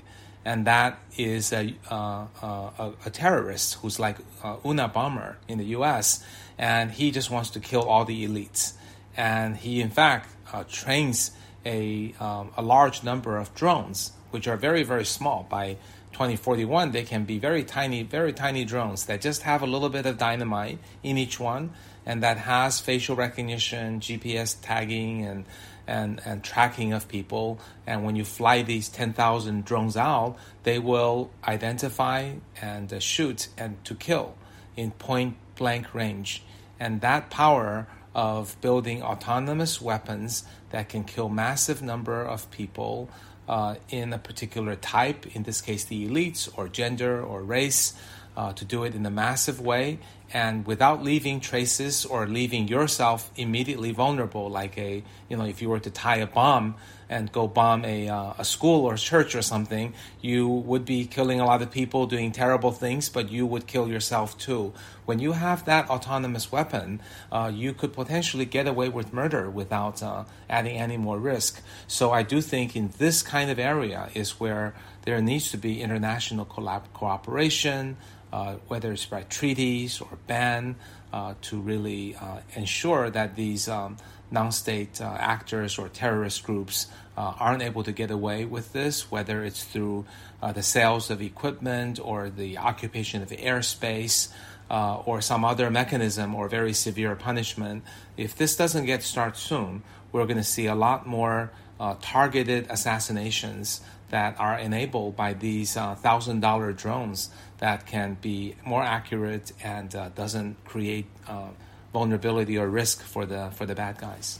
and that is a, uh, a, a terrorist who's like uh, Unabomber in the U S, and he just wants to kill all the elites. And he, in fact, uh, trains a, um, a large number of drones, which are very, very small. By twenty forty-one, they can be very tiny, very tiny drones that just have a little bit of dynamite in each one, and that has facial recognition, G P S tagging, and and, and tracking of people. And when you fly these ten thousand drones out, they will identify and uh, shoot and to kill in point-blank range. And that power of building autonomous weapons that can kill massive number of people uh, in a particular type, in this case the elites or gender or race, uh, to do it in a massive way and without leaving traces or leaving yourself immediately vulnerable, like a, you know, if you were to tie a bomb and go bomb a uh, a school or a church or something, you would be killing a lot of people, doing terrible things, but you would kill yourself too. When you have that autonomous weapon, uh, you could potentially get away with murder without uh, adding any more risk. So I do think in this kind of area is where there needs to be international collab- cooperation, uh, whether it's by treaties or ban, uh, to really uh, ensure that these um, non-state uh, actors or terrorist groups uh, aren't able to get away with this, whether it's through uh, the sales of equipment or the occupation of airspace uh, or some other mechanism or very severe punishment. If this doesn't get started soon, we're going to see a lot more uh, targeted assassinations that are enabled by these uh, one thousand dollars drones that can be more accurate and uh, doesn't create uh, vulnerability or risk for the for the bad guys.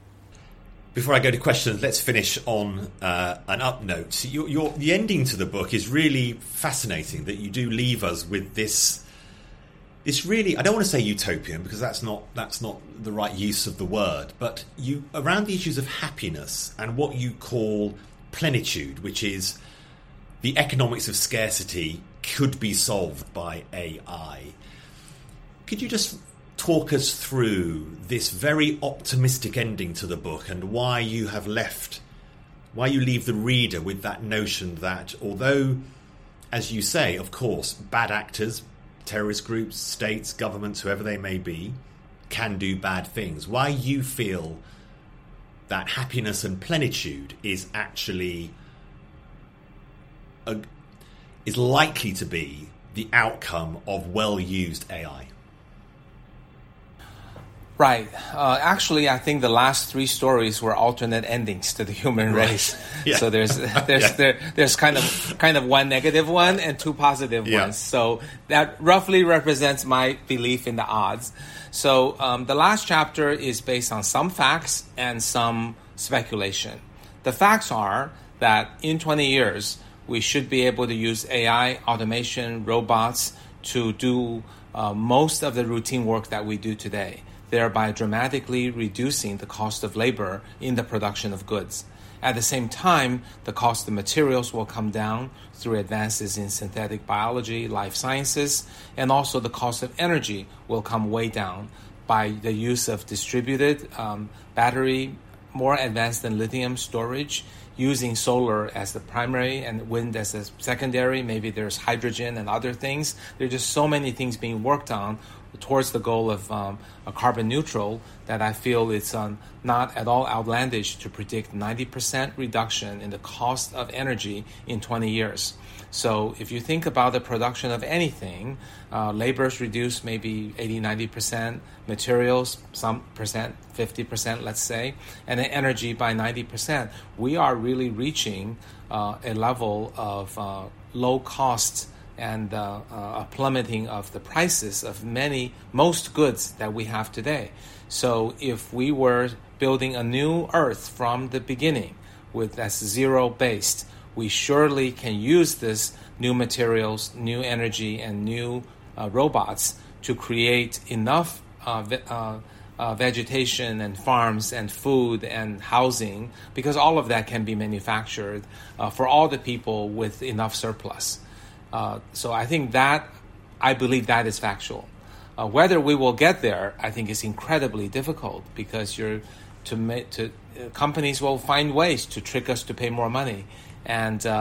Before I go to questions, let's finish on uh, an up note. Your, your, the ending to the book is really fascinating, that you do leave us with this this really, I don't want to say utopian because that's not that's not the right use of the word, but you around the issues of happiness and what you call plenitude, which is the economics of scarcity could be solved by A I. Could you just talk us through this very optimistic ending to the book and why you have left, why you leave the reader with that notion that although, as you say, of course, bad actors, terrorist groups, states, governments, whoever they may be, can do bad things, why you feel that happiness and plenitude is actually a, is likely to be the outcome of well-used A I.
Right. Uh, actually, I think the last three stories were alternate endings to the human race. Right. Yeah. So there's there's yeah. there, there's kind of kind of one negative one and two positive yeah. ones. So that roughly represents my belief in the odds. So um, the last chapter is based on some facts and some speculation. The facts are that in twenty years, we should be able to use A I, automation, robots to do uh, most of the routine work that we do today, thereby dramatically reducing the cost of labor in the production of goods. At the same time, the cost of materials will come down through advances in synthetic biology, life sciences, and also the cost of energy will come way down by the use of distributed um, battery, more advanced than lithium storage, using solar as the primary and wind as the secondary. Maybe there's hydrogen and other things. There are just so many things being worked on towards the goal of um, a carbon neutral that I feel it's um, not at all outlandish to predict ninety percent reduction in the cost of energy in twenty years. So if you think about the production of anything, uh, labor is reduced maybe eighty, ninety percent, materials, some percent, fifty percent, let's say, and then energy by ninety percent. We are really reaching uh, a level of uh, low cost and uh, uh, a plummeting of the prices of many, most goods that we have today. So if we were building a new Earth from the beginning with that's zero-based, we surely can use this new materials, new energy, and new uh, robots to create enough uh, ve- uh, uh, vegetation and farms and food and housing, because all of that can be manufactured uh, for all the people with enough surplus. Uh, so I think that, I believe that is factual. Uh, whether we will get there, I think is incredibly difficult because you're to make to uh, companies will find ways to trick us to pay more money, and uh,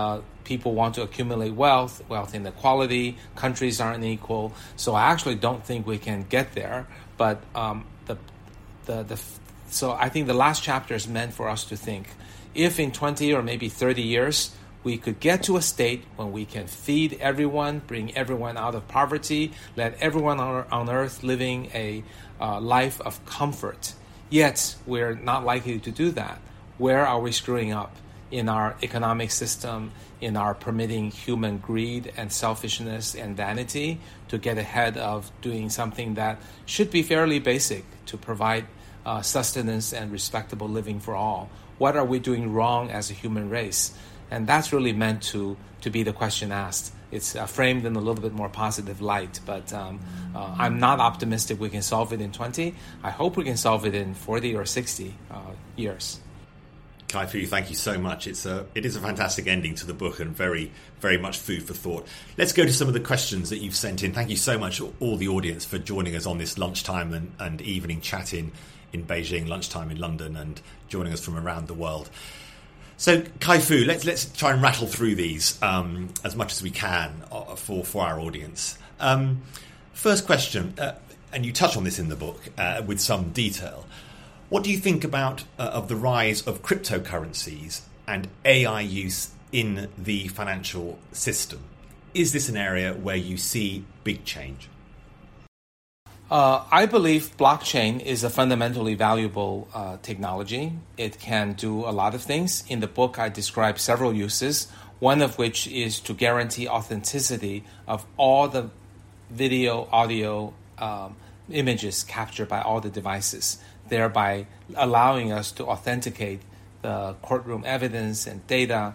people want to accumulate wealth, wealth inequality, countries aren't equal. So I actually don't think we can get there. But um, the, the the so I think the last chapter is meant for us to think, if in twenty or maybe thirty years we could get to a state when we can feed everyone, bring everyone out of poverty, let everyone on, on earth living a uh, life of comfort, yet we're not likely to do that. Where are we screwing up in our economic system, in our permitting human greed and selfishness and vanity to get ahead of doing something that should be fairly basic to provide uh, sustenance and respectable living for all? What are we doing wrong as a human race? And that's really meant to, to be the question asked. It's uh, framed in a little bit more positive light, but um, uh, I'm not optimistic we can solve it in twenty. I hope we can solve it in forty or sixty uh, years.
Kai-Fu, thank you so much. It's a, it is a fantastic ending to the book and very, very much food for thought. Let's go to some of the questions that you've sent in. Thank you so much, all the audience, for joining us on this lunchtime and, and evening chat in, in Beijing, lunchtime in London, and joining us from around the world. So, Kai-Fu, let's let's try and rattle through these um, as much as we can for, for our audience. Um, first question, uh, and you touch on this in the book uh, with some detail. What do you think about uh, of the rise of cryptocurrencies and A I use in the financial system? Is this an area where you see big change?
Uh, I believe blockchain is a fundamentally valuable uh, technology. It can do a lot of things. In the book, I describe several uses, one of which is to guarantee authenticity of all the video, audio, um, images captured by all the devices, thereby allowing us to authenticate the courtroom evidence and data,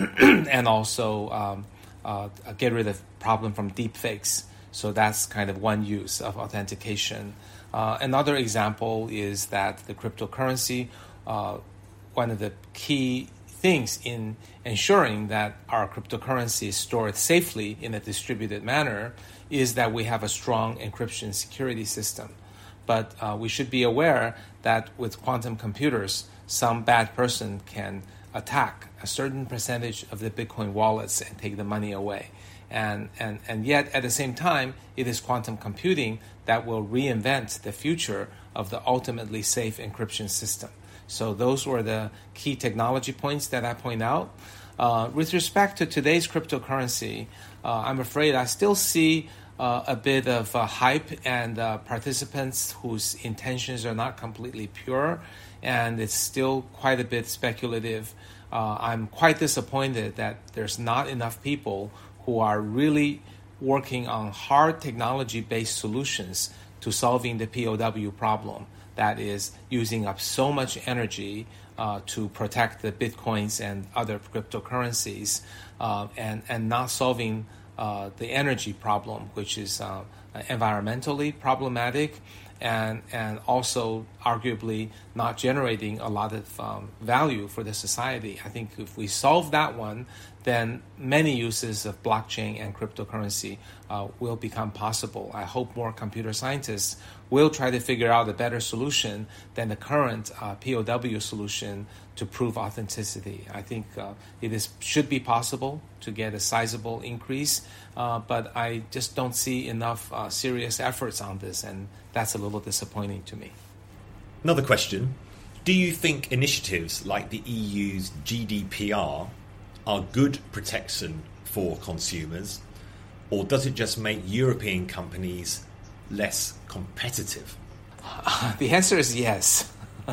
and also um, uh, get rid of the problem from deep fakes. So that's kind of one use of authentication. Uh, another example is that the cryptocurrency, uh, one of the key things in ensuring that our cryptocurrency is stored safely in a distributed manner is that we have a strong encryption security system. But uh, we should be aware that with quantum computers, some bad person can attack a certain percentage of the Bitcoin wallets and take the money away. And, and, and yet, at the same time, it is quantum computing that will reinvent the future of the ultimately safe encryption system. So those were the key technology points that I point out. Uh, with respect to today's cryptocurrency, uh, I'm afraid I still see uh, a bit of uh, hype and uh, participants whose intentions are not completely pure, and it's still quite a bit speculative. Uh, I'm quite disappointed that there's not enough people who are really working on hard technology-based solutions to solving the P O W problem, that is using up so much energy uh, to protect the Bitcoins and other cryptocurrencies, uh, and, and not solving uh, the energy problem, which is uh, environmentally problematic, and, and also arguably not generating a lot of um, value for the society. I think if we solve that one, then many uses of blockchain and cryptocurrency uh, will become possible. I hope more computer scientists will try to figure out a better solution than the current uh, P O W solution to prove authenticity. I think uh, it is should be possible to get a sizable increase, uh, but I just don't see enough uh, serious efforts on this, and that's a little disappointing to me.
Another question. Do you think initiatives like the E U's G D P R are good protection for consumers, or does it just make European companies less competitive?
Uh, the answer is yes.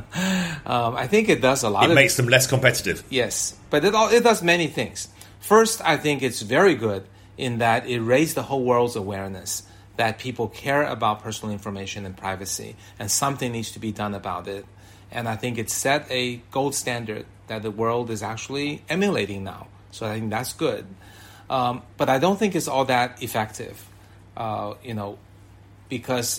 um, I think it does a lot.
It
of...
makes them less competitive.
Yes, but it, it does many things. First, I think it's very good in that it raised the whole world's awareness that people care about personal information and privacy, and something needs to be done about it. And I think it set a gold standard that the world is actually emulating now. So I think that's good. Um, but I don't think it's all that effective, uh, you know, because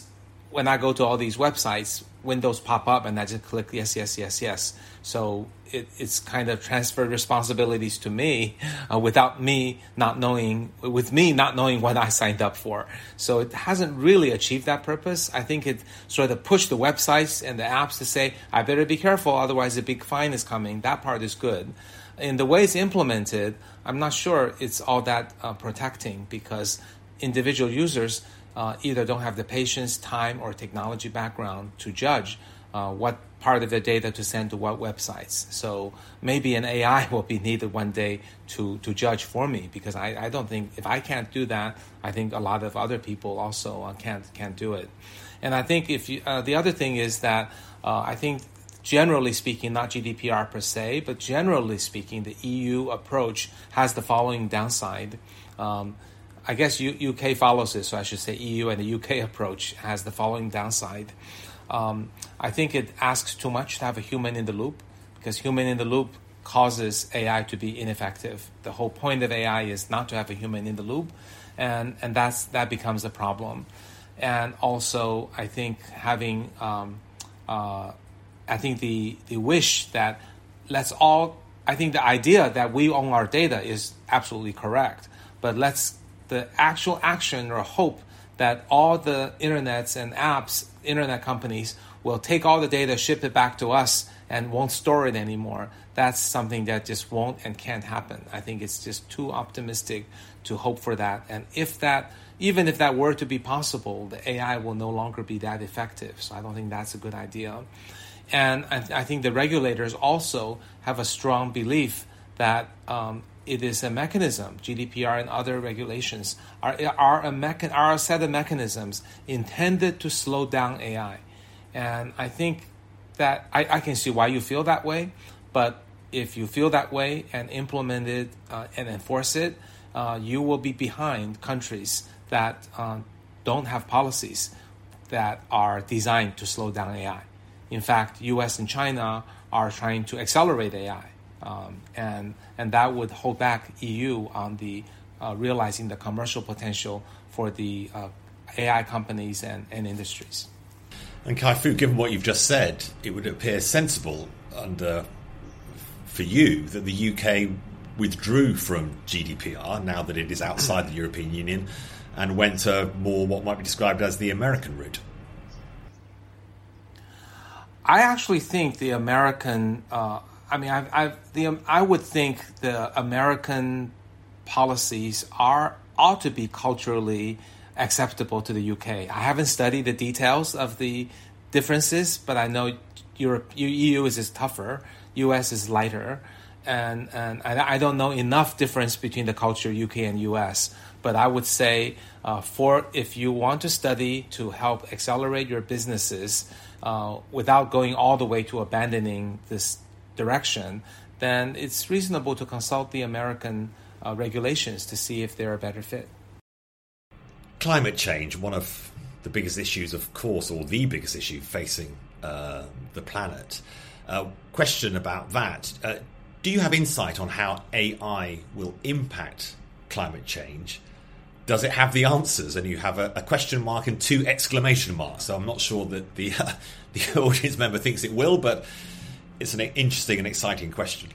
when I go to all these websites, windows pop up and I just click yes, yes, yes, yes. So it, it's kind of transferred responsibilities to me uh, without me not knowing, with me not knowing what I signed up for. So it hasn't really achieved that purpose. I think it sort of pushed the websites and the apps to say, I better be careful, otherwise a big fine is coming. That part is good. In the way it's implemented, I'm not sure it's all that uh, protecting, because individual users uh, either don't have the patience, time, or technology background to judge uh, what part of their data to send to what websites. So maybe an A I will be needed one day to, to judge for me, because I, I don't think, if I can't do that, I think a lot of other people also uh, can't can't do it. And I think if you, uh, the other thing is that uh, I think generally speaking, not G D P R per se, but generally speaking, the E U approach has the following downside. Um, I guess U- UK follows it, so I should say E U and the U K approach has the following downside. Um, I think it asks too much to have a human in the loop, because human in the loop causes A I to be ineffective. The whole point of A I is not to have a human in the loop, and, and that's that becomes a problem. And also, I think having, um, uh, I think the, the wish that let's all, I think the idea that we own our data is absolutely correct, but let's, the actual action or hope that all the internets and apps, internet companies will take all the data, ship it back to us, and won't store it anymore. That's something that just won't and can't happen. I think it's just too optimistic to hope for that. And if that, even if that were to be possible, the A I will no longer be that effective. So I don't think that's a good idea. And I, I think the regulators also have a strong belief that um, it is a mechanism. G D P R and other regulations are are a mecha- are a set of mechanisms intended to slow down A I. And I think that I, I can see why you feel that way, but if you feel that way and implement it uh, and enforce it, uh, you will be behind countries that uh, don't have policies that are designed to slow down A I. In fact, U S and China are trying to accelerate A I, um, and and that would hold back E U on the uh, realizing the commercial potential for the uh, A I companies and, and industries.
And Kai-Fu, given what you've just said, it would appear sensible under for you that the U K withdrew from G D P R now that it is outside the European Union and went to more what might be described as the American route.
I actually think the American, uh, I mean, I've, I've, the, um, I would think the American policies are ought to be culturally acceptable to the U K. I haven't studied the details of the differences, but I know Europe, E U is, is tougher, U S is lighter, and, and I don't know enough difference between the culture U K and U S. But I would say uh, for if you want to study to help accelerate your businesses uh, without going all the way to abandoning this direction, then it's reasonable to consult the American uh, regulations to see if they're a better fit.
Climate change, one of the biggest issues, of course, or the biggest issue facing uh, the planet. Uh, question about that. Uh, do you have insight on how A I will impact climate change? Does it have the answers? And you have a, a question mark and two exclamation marks. So I'm not sure that the uh, the audience member thinks it will, but it's an interesting and exciting question.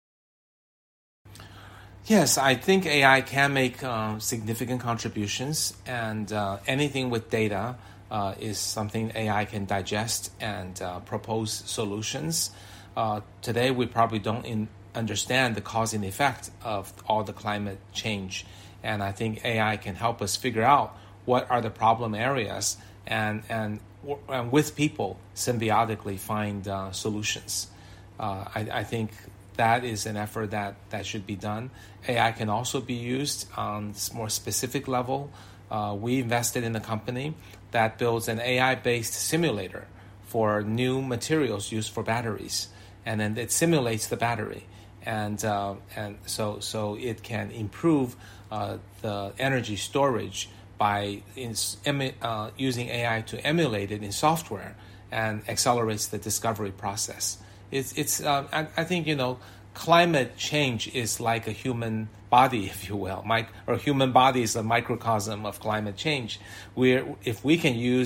Yes, I think A I can make uh, significant contributions, and uh, anything with data uh, is something A I can digest and uh, propose solutions. Uh, today, we probably don't in- understand the cause and effect of all the climate change. And I think A I can help us figure out what are the problem areas and and, and with people symbiotically find uh, solutions. Uh, I, I think that is an effort that, that should be done. A I can also be used on a more specific level. Uh, we invested in a company that builds an A I-based simulator for new materials used for batteries, and then it simulates the battery. And uh, and so so it can improve uh, the energy storage by in, uh, using A I to emulate it in software, and accelerates the discovery process. It's it's uh, I, I think you know climate change is like a human body, if you will, My, or human body is a microcosm of climate change. Where if we can use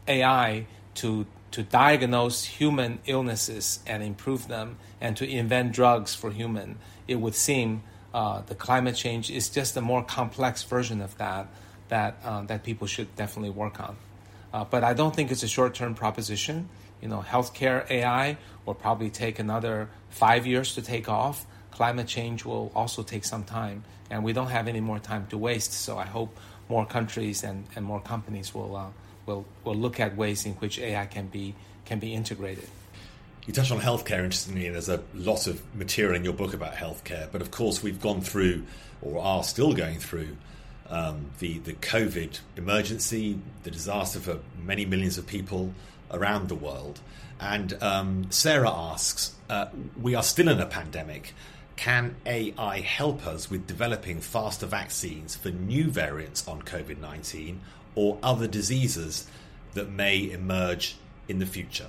A I to to diagnose human illnesses and improve them, and to invent drugs for human, it would seem uh, the climate change is just a more complex version of that that uh, that people should definitely work on. Uh, but I don't think it's a short-term proposition. You know, healthcare A I will probably take another five years to take off. Climate change will also take some time, and we don't have any more time to waste. So I hope more countries and, and more companies will uh, will will look at ways in which A I can be can be integrated.
You touched on healthcare, interestingly, and there's a lot of material in your book about healthcare. But of course, we've gone through, or are still going through, um, the the COVID emergency, the disaster for many millions of people around the world. And um, Sarah asks, uh, we are still in a pandemic. Can A I help us with developing faster vaccines for new variants on COVID nineteen or other diseases that may emerge in the future?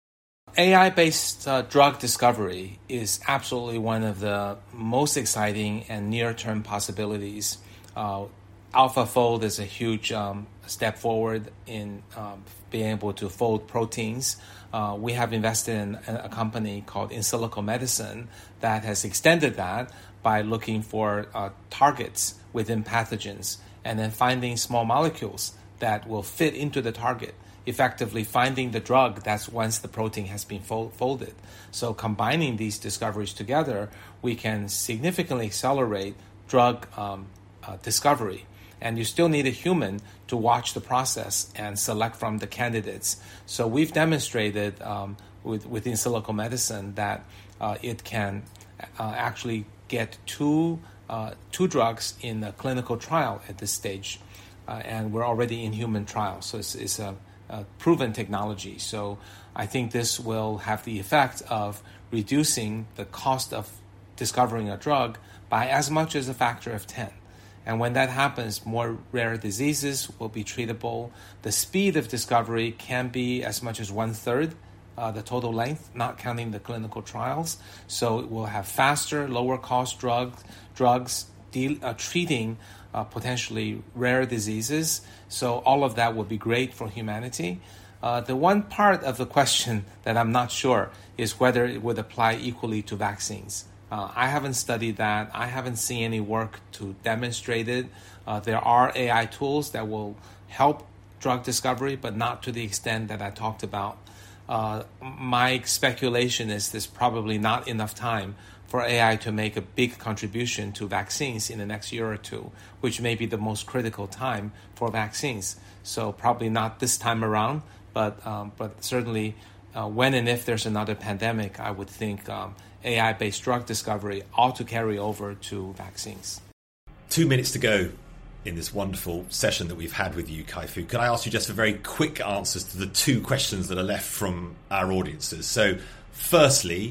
A I-based uh, drug discovery is absolutely one of the most exciting and near-term possibilities. Uh, AlphaFold is a huge um, step forward in um, being able to fold proteins. Uh, we have invested in a company called In Silico Medicine that has extended that by looking for uh, targets within pathogens and then finding small molecules that will fit into the target, effectively finding the drug that's once the protein has been fol- folded. So combining these discoveries together, we can significantly accelerate drug um, uh, discovery. And you still need a human to watch the process and select from the candidates. So we've demonstrated um, with, with In Silico Medicine that uh, it can uh, actually get two uh, two drugs in a clinical trial at this stage. Uh, and we're already in human trials. So it's, it's a, a proven technology. So I think this will have the effect of reducing the cost of discovering a drug by as much as a factor of ten. And when that happens, more rare diseases will be treatable. The speed of discovery can be as much as one-third uh, the total length, not counting the clinical trials. So it will have faster, lower-cost drugs, drugs de- uh, treating uh, potentially rare diseases. So all of that would be great for humanity. Uh, the one part of the question that I'm not sure is whether it would apply equally to vaccines. Uh, I haven't studied that. I haven't seen any work to demonstrate it. Uh, there are A I tools that will help drug discovery, but not to the extent that I talked about. Uh, my speculation is there's probably not enough time for A I to make a big contribution to vaccines in the next year or two, which may be the most critical time for vaccines. So probably not this time around, but um, but certainly uh, when and if there's another pandemic, I would think um, A I-based drug discovery ought to carry over to vaccines.
Two minutes to go in this wonderful session that we've had with you, Kai-Fu. Could I ask you just for very quick answers to the two questions that are left from our audiences? So, firstly,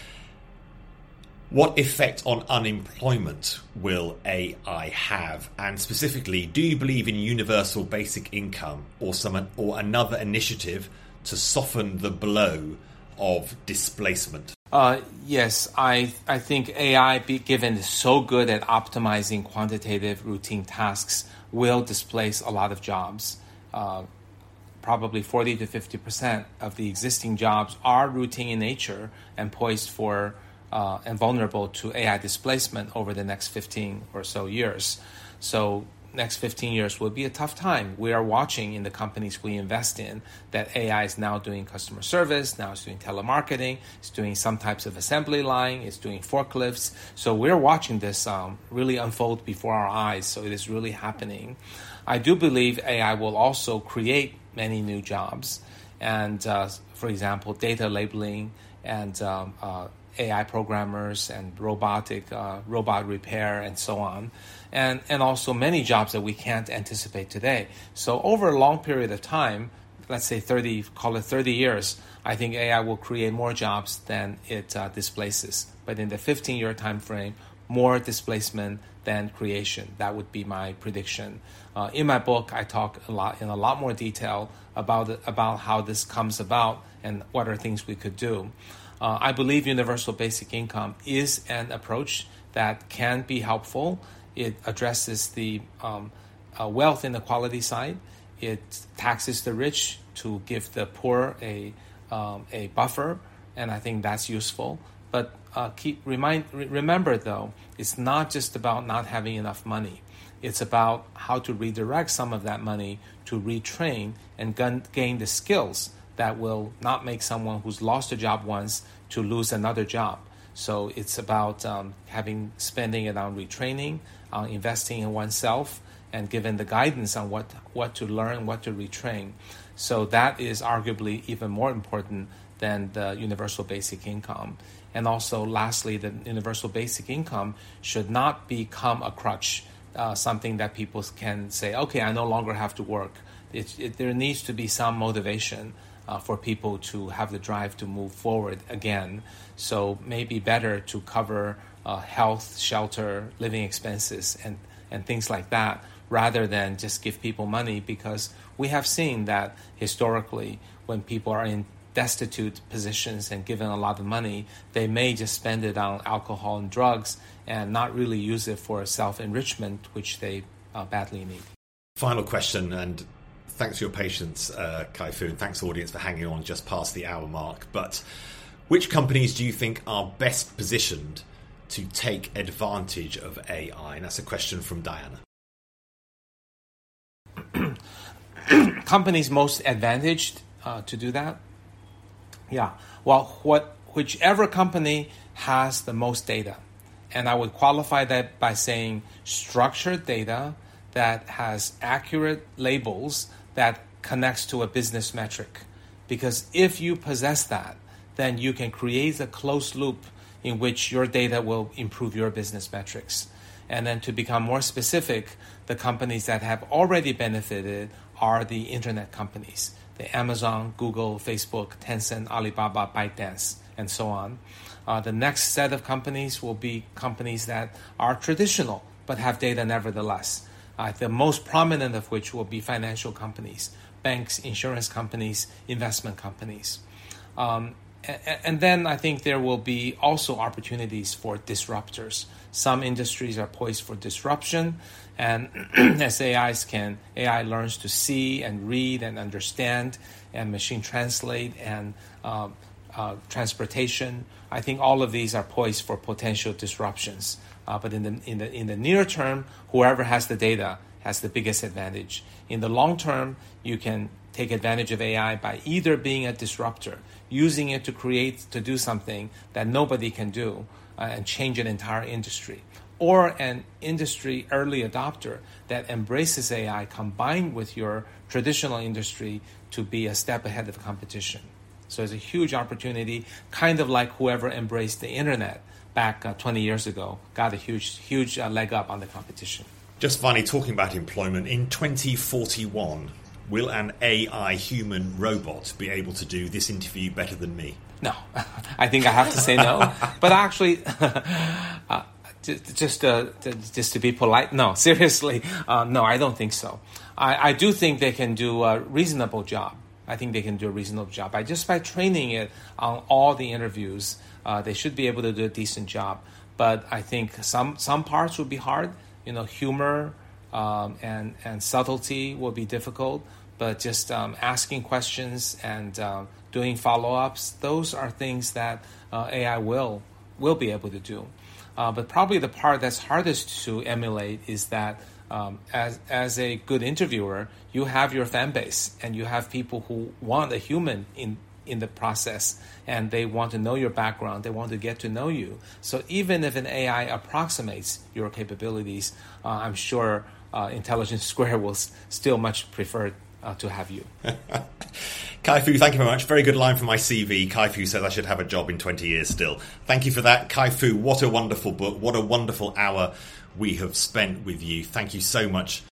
what effect on unemployment will A I have? And specifically, do you believe in universal basic income or some or another initiative to soften the blow of displacement?
Uh, yes, I I think A I, be given so good at optimizing quantitative routine tasks, will displace a lot of jobs. Uh, probably forty to fifty percent of the existing jobs are routine in nature and poised for uh, and vulnerable to A I displacement over the next fifteen or so years. So next fifteen years will be a tough time. We are watching in the companies we invest in that A I is now doing customer service, now it's doing telemarketing, it's doing some types of assembly line, it's doing forklifts. So we're watching this um, really unfold before our eyes. So it is really happening. I do believe A I will also create many new jobs. And uh, for example, data labeling and um, uh, A I programmers and robotic uh, robot repair and so on. And, and also many jobs that we can't anticipate today. So over a long period of time, let's say thirty, call it thirty years, I think A I will create more jobs than it uh, displaces. But in the fifteen-year time frame, more displacement than creation. That would be my prediction. Uh, in my book, I talk a lot in a lot more detail about it, about how this comes about and what are things we could do. Uh, I believe universal basic income is an approach that can be helpful. It addresses the um, uh, wealth inequality side. It taxes the rich to give the poor a um, a buffer, and I think that's useful. But uh, keep remind re- remember though, it's not just about not having enough money. It's about how to redirect some of that money to retrain and gun- gain the skills that will not make someone who's lost a job once to lose another job. So it's about um, having spending it on retraining, on investing in oneself, and given the guidance on what, what to learn, what to retrain. So that is arguably even more important than the universal basic income. And also, lastly, the universal basic income should not become a crutch, uh, something that people can say, okay, I no longer have to work. It, it, there needs to be some motivation uh, for people to have the drive to move forward again. So maybe better to cover uh, health, shelter, living expenses, and, and things like that, rather than just give people money, because we have seen that historically when people are in destitute positions and given a lot of money, they may just spend it on alcohol and drugs and not really use it for self-enrichment, which they uh, badly need.
Final question, and thanks for your patience, uh, Kai-Fu, and thanks audience for hanging on just past the hour mark. But which companies do you think are best positioned to take advantage of A I? And that's a question from Diana.
Companies most advantaged uh, to do that? Yeah, well, what whichever company has the most data, and I would qualify that by saying structured data that has accurate labels that connects to a business metric. Because if you possess that, then you can create a closed loop in which your data will improve your business metrics. And then to become more specific, the companies that have already benefited are the internet companies, the Amazon, Google, Facebook, Tencent, Alibaba, ByteDance, and so on. Uh, the next set of companies will be companies that are traditional but have data nevertheless. Uh, the most prominent of which will be financial companies, banks, insurance companies, investment companies. Um, and, and then I think there will be also opportunities for disruptors. Some industries are poised for disruption, and as A Is can, A I learns to see and read and understand, and machine translate and uh, uh, transportation. I think all of these are poised for potential disruptions. Uh, but in the in the in the near term, whoever has the data has the biggest advantage. In the long term, you can take advantage of A I by either being a disruptor, using it to create to do something that nobody can do, uh, and change an entire industry, or an industry early adopter that embraces A I combined with your traditional industry to be a step ahead of competition. So it's a huge opportunity, kind of like whoever embraced the internet back uh, twenty years ago, got a huge, huge uh, leg up on the competition.
Just finally, talking about employment, in twenty forty-one, will an A I human robot be able to do this interview better than me?
No, I think I have to say no. But actually, uh, just just, uh, just to be polite, no, seriously, uh, no, I don't think so. I, I do think they can do a reasonable job. I think they can do a reasonable job. By just by training it on all the interviews, uh, they should be able to do a decent job. But I think some some parts will be hard. You know, humor um, and and subtlety will be difficult. But just um, asking questions and uh, doing follow-ups, those are things that uh, A I will will be able to do. Uh, but probably the part that's hardest to emulate is that um, as as a good interviewer, you have your fan base and you have people who want a human in in the process, and they want to know your background, they want to get to know you. So even if an A I approximates your capabilities, uh, I'm sure uh, Intelligence Squared will s- still much prefer uh, to have you.
Kai-Fu, thank you very much. Very good line from my C V. Kai-Fu says I should have a job in twenty years still. Thank you for that. Kai-Fu, what a wonderful book. What a wonderful hour we have spent with you. Thank you so much